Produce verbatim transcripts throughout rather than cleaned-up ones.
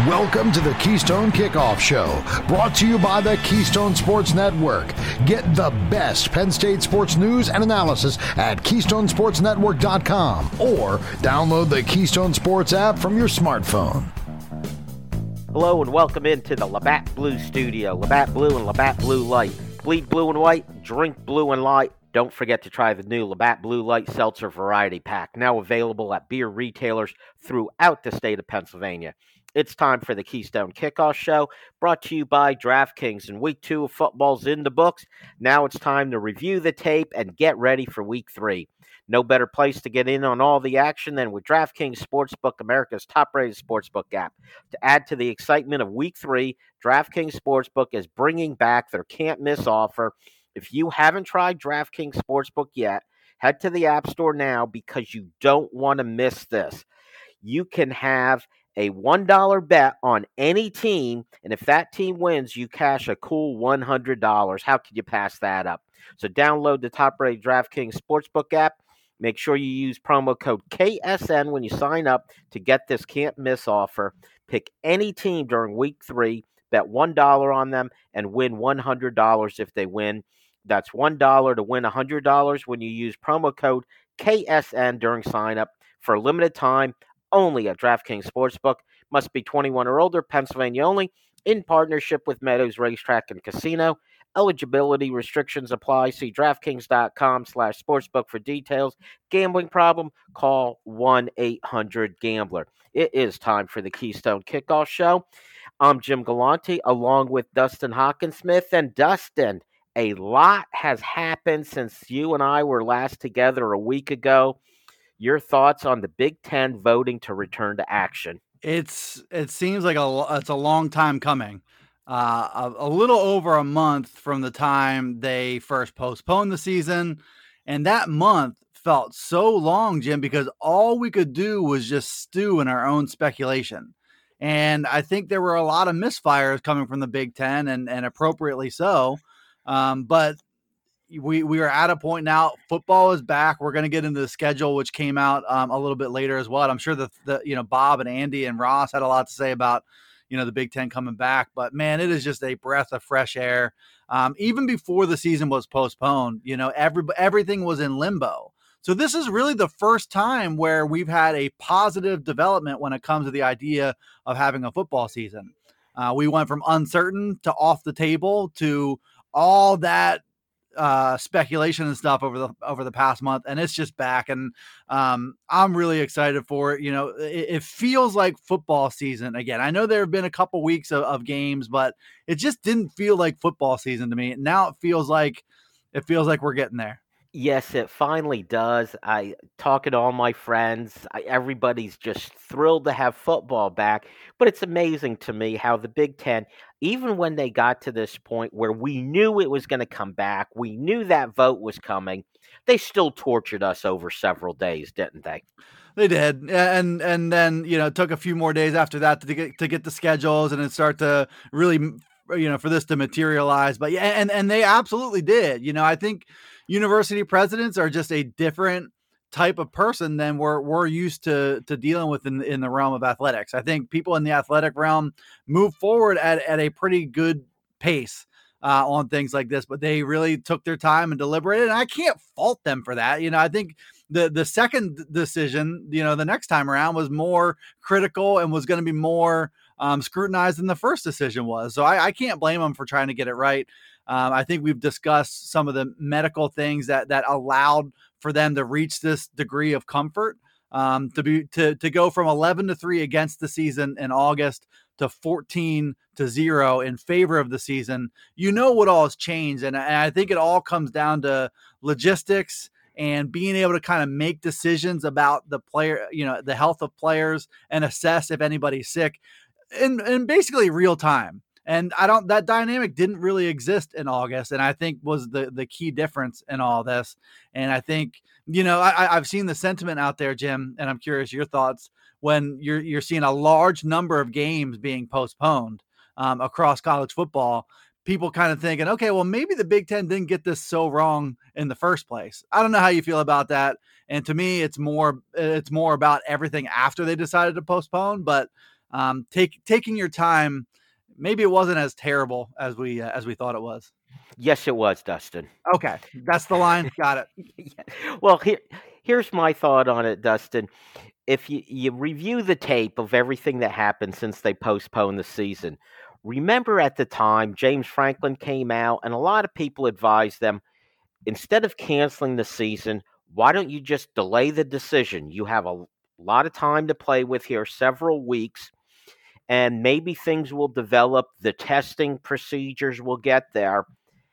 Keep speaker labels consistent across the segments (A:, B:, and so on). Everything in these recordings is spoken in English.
A: Welcome to the Keystone Kickoff Show, brought to you by the Keystone Sports Network. Get the best Penn State sports news and analysis at keystone sports network dot com or download the Keystone Sports app from your smartphone.
B: Hello and welcome into the Labatt Blue Studio. Labatt Blue and Labatt Blue Light. Bleed blue and white, drink blue and light. Don't forget to try the new Labatt Blue Light Seltzer Variety Pack, now available at beer retailers throughout the state of Pennsylvania. It's time for the Keystone Kickoff Show, brought to you by DraftKings. And week two of football's in the books. Now it's time to review the tape and get ready for week three. No better place to get in on all the action than with DraftKings Sportsbook, America's top-rated sportsbook app. To add to the excitement of week three, DraftKings Sportsbook is bringing back their can't-miss offer. If you haven't tried DraftKings Sportsbook yet, head to the App Store now because you don't want to miss this. You can have a one dollar bet on any team, and if that team wins, you cash a cool one hundred dollars. How can you pass that up? So download the top-rated DraftKings Sportsbook app. Make sure you use promo code K S N when you sign up to get this can't-miss offer. Pick any team during week three, bet one dollar on them, and win one hundred dollars if they win. That's one dollar to win one hundred dollars when you use promo code K S N during sign-up for a limited time. Only at DraftKings Sportsbook. Must be twenty-one or older, Pennsylvania only, in partnership with Meadows Racetrack and Casino. Eligibility restrictions apply. See DraftKings.com slash sportsbook for details. Gambling problem? Call one eight hundred gambler. It is time for the Keystone Kickoff Show. I'm Jim Galante along with Dustin Hockensmith. And Dustin, a lot has happened since you and I were last together a week ago. Your thoughts on the Big Ten voting to return to action?
C: It's it seems like a it's a long time coming. Uh, a, a little over a month from the time they first postponed the season, and that month felt so long, Jim, because all we could do was just stew in our own speculation. And I think there were a lot of misfires coming from the Big Ten, and and appropriately so. Um, but We we are at a point now. Football is back. We're going to get into the schedule, which came out um, a little bit later as well. And I'm sure that the you know Bob and Andy and Ross had a lot to say about you know the Big Ten coming back. But man, it is just a breath of fresh air. Um, even before the season was postponed, you know every everything was in limbo. So this is really the first time where we've had a positive development when it comes to the idea of having a football season. Uh, we went from uncertain to off the table to all that uh speculation and stuff over the over the past month, and it's just back, and um I'm really excited for it. You know, it, it feels like football season again. I know there have been a couple weeks of, of games, but it just didn't feel like football season to me. Now it feels like it feels like we're getting there.
B: Yes, it finally does. I talking to all my friends, I, everybody's just thrilled to have football back. But it's amazing to me how the Big Ten, even when they got to this point where we knew it was going to come back, we knew that vote was coming, they still tortured us over several days, didn't they?
C: They did, and and then you know it took a few more days after that to get to get the schedules and then start to really you know for this to materialize. But yeah, and and they absolutely did. You know, I think university presidents are just a different type of person than we're we're used to to dealing with in in the realm of athletics. I think people in the athletic realm move forward at at a pretty good pace uh, on things like this, but they really took their time and deliberated, and I can't fault them for that. You know, I think the the second decision, you know, the next time around was more critical and was going to be more um, scrutinized than the first decision was. So I, I can't blame them for trying to get it right. Um, I think we've discussed some of the medical things that that allowed for them to reach this degree of comfort, um, to be to to go from eleven to three against the season in August to fourteen to zero in favor of the season. You know what all has changed, and, and I think it all comes down to logistics and being able to kind of make decisions about the player, you know, the health of players and assess if anybody's sick in in basically real time. And I don't, that dynamic didn't really exist in August. And I think was the, the key difference in all this. And I think, you know, I, I've seen the sentiment out there, Jim, and I'm curious your thoughts when you're, you're seeing a large number of games being postponed um, across college football. People kind of thinking, okay, well, maybe the Big Ten didn't get this so wrong in the first place. I don't know how you feel about that. And to me, it's more, it's more about everything after they decided to postpone, but um, take taking your time. Maybe it wasn't as terrible as we uh, as we thought it was.
B: Yes, it was, Dustin.
C: Okay, that's the line. Got it.
B: Yeah. Well, here, here's my thought on it, Dustin. If you, you review the tape of everything that happened since they postponed the season, remember at the time, James Franklin came out and a lot of people advised them, instead of canceling the season, why don't you just delay the decision? You have a lot of time to play with here, several weeks, and maybe things will develop. The testing procedures will get there.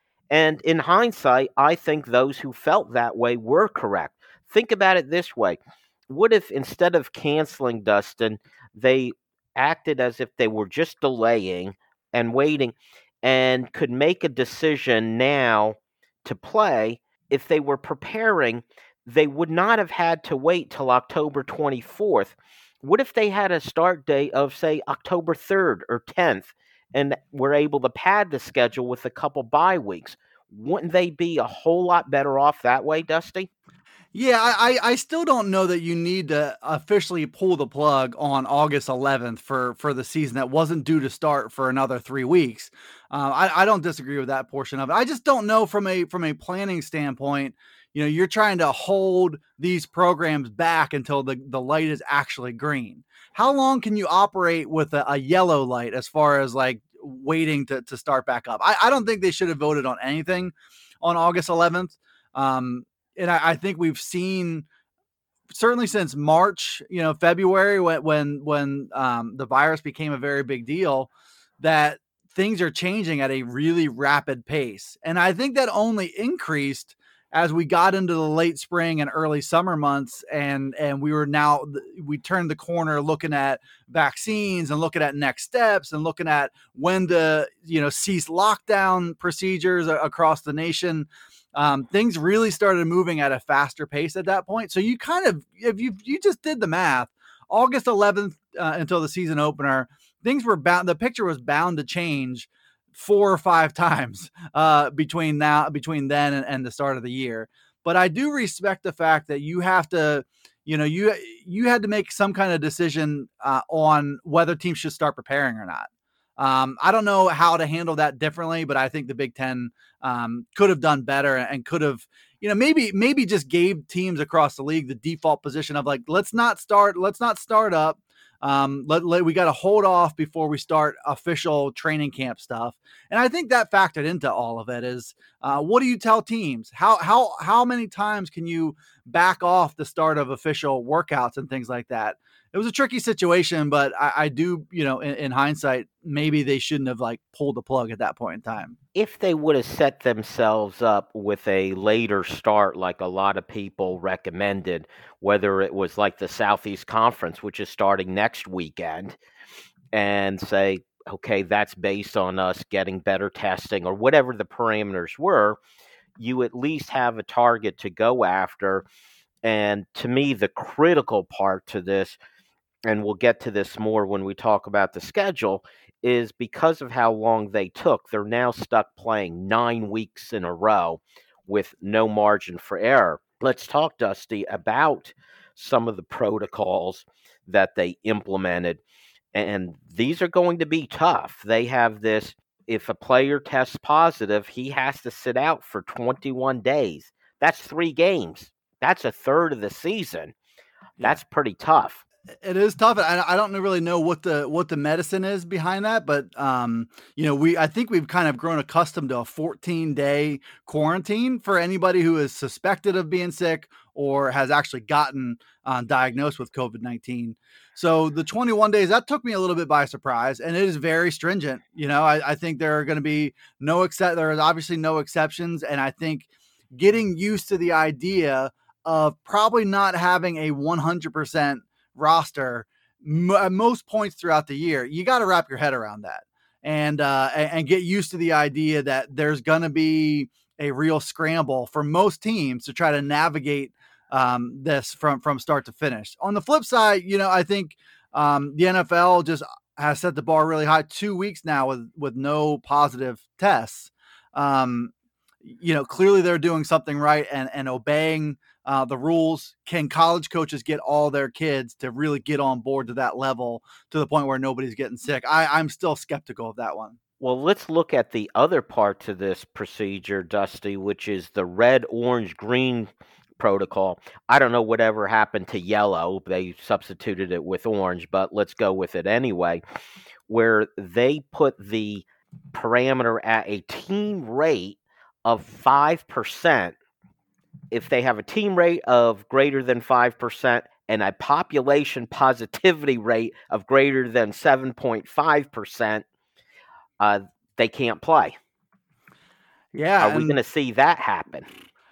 B: And in hindsight, I think those who felt that way were correct. Think about it this way. What if instead of canceling, Dustin, they acted as if they were just delaying and waiting and could make a decision now to play? If they were preparing, they would not have had to wait till October twenty-fourth. What if they had a start date of, say, October third or tenth and were able to pad the schedule with a couple bye weeks? Wouldn't they be a whole lot better off that way, Dusty?
C: Yeah, I, I still don't know that you need to officially pull the plug on August eleventh for, for the season that wasn't due to start for another three weeks. Uh, I, I don't disagree with that portion of it. I just don't know from a from a planning standpoint. You know, you're trying to hold these programs back until the, the light is actually green. How long can you operate with a, a yellow light as far as like waiting to, to start back up? I, I don't think they should have voted on anything on August eleventh. Um, And I, I think we've seen certainly since March, you know, February, when when when um, the virus became a very big deal, that things are changing at a really rapid pace. And I think that only increased as we got into the late spring and early summer months, and and we were now we turned the corner looking at vaccines and looking at next steps and looking at when to, you know, cease lockdown procedures across the nation. Um, things really started moving at a faster pace at that point. So you kind of, if you you just did the math, August eleventh uh, until the season opener, things were bound. The picture was bound to change four or five times uh, between now, between then and, and the start of the year. But I do respect the fact that you have to, you know, you you had to make some kind of decision uh, on whether teams should start preparing or not. Um, I don't know how to handle that differently, but I think the Big Ten um, could have done better and could have, you know, maybe maybe just gave teams across the league the default position of like, let's not start, let's not start up. Um, let, let we got to hold off before we start official training camp stuff. And I think that factored into all of it is uh, what do you tell teams? How how how many times can you back off the start of official workouts and things like that? It was a tricky situation, but I, I do, you know, in, in hindsight, maybe they shouldn't have like pulled the plug at that point in time.
B: If they would have set themselves up with a later start, like a lot of people recommended, whether it was like the Southeast Conference, which is starting next weekend, and say, okay, that's based on us getting better testing or whatever the parameters were, you at least have a target to go after. And to me, the critical part to this, and we'll get to this more when we talk about the schedule, is because of how long they took, they're now stuck playing nine weeks in a row with no margin for error. Let's talk, Dusty, about some of the protocols that they implemented. And these are going to be tough. They have this, if a player tests positive, he has to sit out for twenty-one days. That's three games. That's a third of the season. That's pretty tough.
C: It is tough. I, I don't really know what the what the medicine is behind that, but um, you know, we I think we've kind of grown accustomed to a fourteen day quarantine for anybody who is suspected of being sick or has actually gotten uh, diagnosed with COVID nineteen. So the twenty-one days, that took me a little bit by surprise, and it is very stringent. You know, I, I think there are going to be no except there is obviously no exceptions, and I think getting used to the idea of probably not having a one hundred percent roster m- at most points throughout the year, you got to wrap your head around that and uh and, and get used to the idea that there's going to be a real scramble for most teams to try to navigate um this from from start to finish. On the flip side, you know, I think um the N F L just has set the bar really high. Two weeks now with with no positive tests. um you know, clearly they're doing something right and and obeying uh, the rules? Can college coaches get all their kids to really get on board to that level to the point where nobody's getting sick? I, I'm still skeptical of that one.
B: Well, let's look at the other part to this procedure, Dusty, which is the red, orange, green protocol. I don't know whatever happened to yellow. They substituted it with orange, but let's go with it anyway, where they put the parameter at a team rate of five percent. If they have a team rate of greater than five percent and a population positivity rate of greater than seven point five percent, uh, they can't play.
C: Yeah.
B: Are we going to see that happen?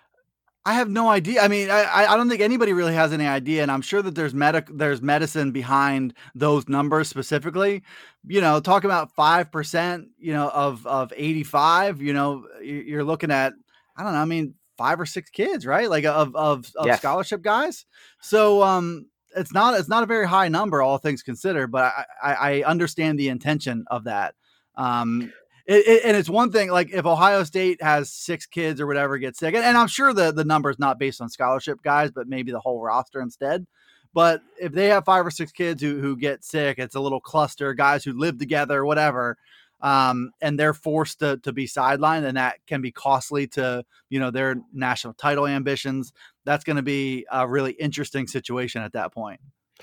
C: I have no idea. I mean, I, I don't think anybody really has any idea, and I'm sure that there's medic there's medicine behind those numbers specifically. You know, talking about five percent, you know, of of eighty-five, you know, you're looking at, I don't know, I mean, five or six kids, right? Like of of, of
B: yes.
C: scholarship guys. So um, it's not it's not a very high number, all things considered, but I I, I understand the intention of that. Um, It, it, and it's one thing, like if Ohio State has six kids or whatever get sick, and, and I'm sure the, the number is not based on scholarship guys, but maybe the whole roster instead. But if they have five or six kids who, who get sick, it's a little cluster, guys who live together, whatever, um, and they're forced to, to be sidelined, and that can be costly to, you know, their national title ambitions. That's going to be a really interesting situation at that point.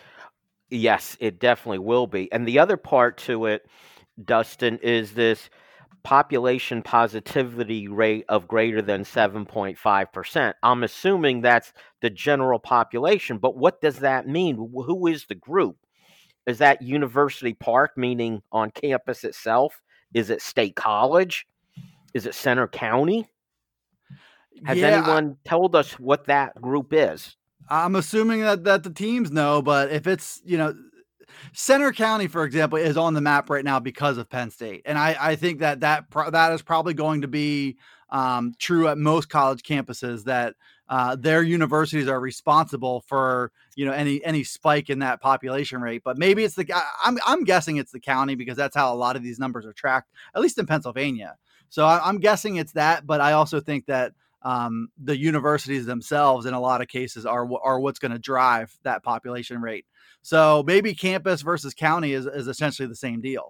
B: Yes, it definitely will be. And the other part to it, Dustin, is this population positivity rate of greater than seven point five percent. I'm assuming that's the general population, but what does that mean? Who is the group? Is that University Park, meaning on campus itself? Is it State College? Is it Center County? Has
C: yeah,
B: anyone I, told us what that group is?
C: I'm assuming that, that the teams know, but if it's, you know, Center County, for example, is on the map right now because of Penn State. And I, I think that that, that is probably going to be um, true at most college campuses, that uh, their universities are responsible for, you know, any, any spike in that population rate. But maybe it's the, I'm, I'm guessing it's the county, because that's how a lot of these numbers are tracked, at least in Pennsylvania. So I, I'm guessing it's that, but I also think that um, the universities themselves in a lot of cases are, are what's going to drive that population rate. So maybe campus versus county is, is essentially the same deal.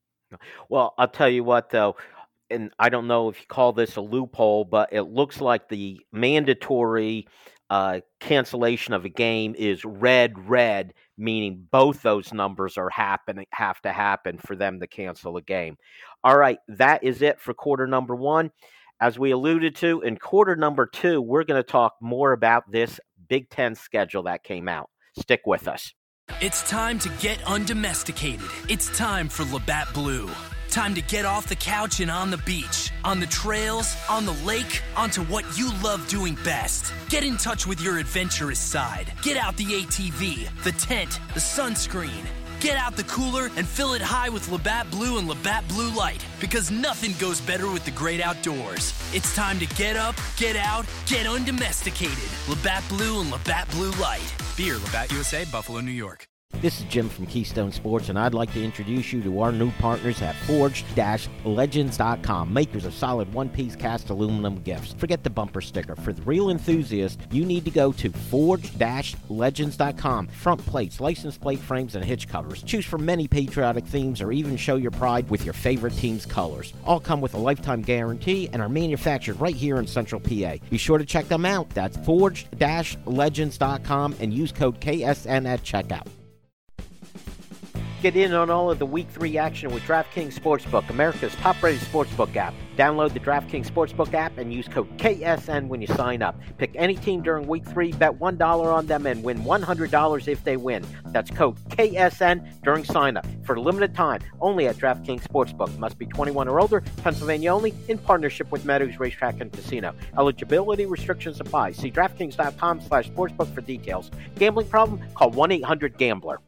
B: Well, I'll tell you what, though, and I don't know if you call this a loophole, but it looks like the mandatory uh, cancellation of a game is red, red, meaning both those numbers are happening, have to happen for them to cancel a game. All right, that is it for quarter number one. As we alluded to, in quarter number two, we're going to talk more about this Big Ten schedule that came out. Stick with us.
D: It's time to get undomesticated. It's time for Labatt Blue. Time to get off the couch and on the beach, on the trails, on the lake, onto what you love doing best. Get in touch with your adventurous side. Get out the A T V, the tent, the sunscreen. Get out the cooler and fill it high with Labatt Blue and Labatt Blue Light, because nothing goes better with the great outdoors. It's time to get up, get out, get undomesticated. Labatt Blue and Labatt Blue Light. Beer, Labatt U S A, Buffalo, New York.
B: This is Jim from Keystone Sports, and I'd like to introduce you to our new partners at Forged Legends dot com, makers of solid one-piece cast aluminum gifts. Forget the bumper sticker. For the real enthusiast, you need to go to Forged Legends dot com. Front plates, license plate frames, and hitch covers. Choose from many patriotic themes, or even show your pride with your favorite team's colors. All come with a lifetime guarantee and are manufactured right here in Central P A. Be sure to check them out. That's Forged Legends dot com and use code K S N at checkout. Get in on all of the Week three action with DraftKings Sportsbook, America's top-rated sportsbook app. Download the DraftKings Sportsbook app and use code K S N when you sign up. Pick any team during Week three, bet one dollar on them, and win one hundred dollars if they win. That's code K S N during sign-up. For a limited time, only at DraftKings Sportsbook. Must be twenty-one or older, Pennsylvania only, in partnership with Meadows Racetrack and Casino. Eligibility restrictions apply. See DraftKings dot com slash sportsbook for details. Gambling problem? Call one eight hundred gambler.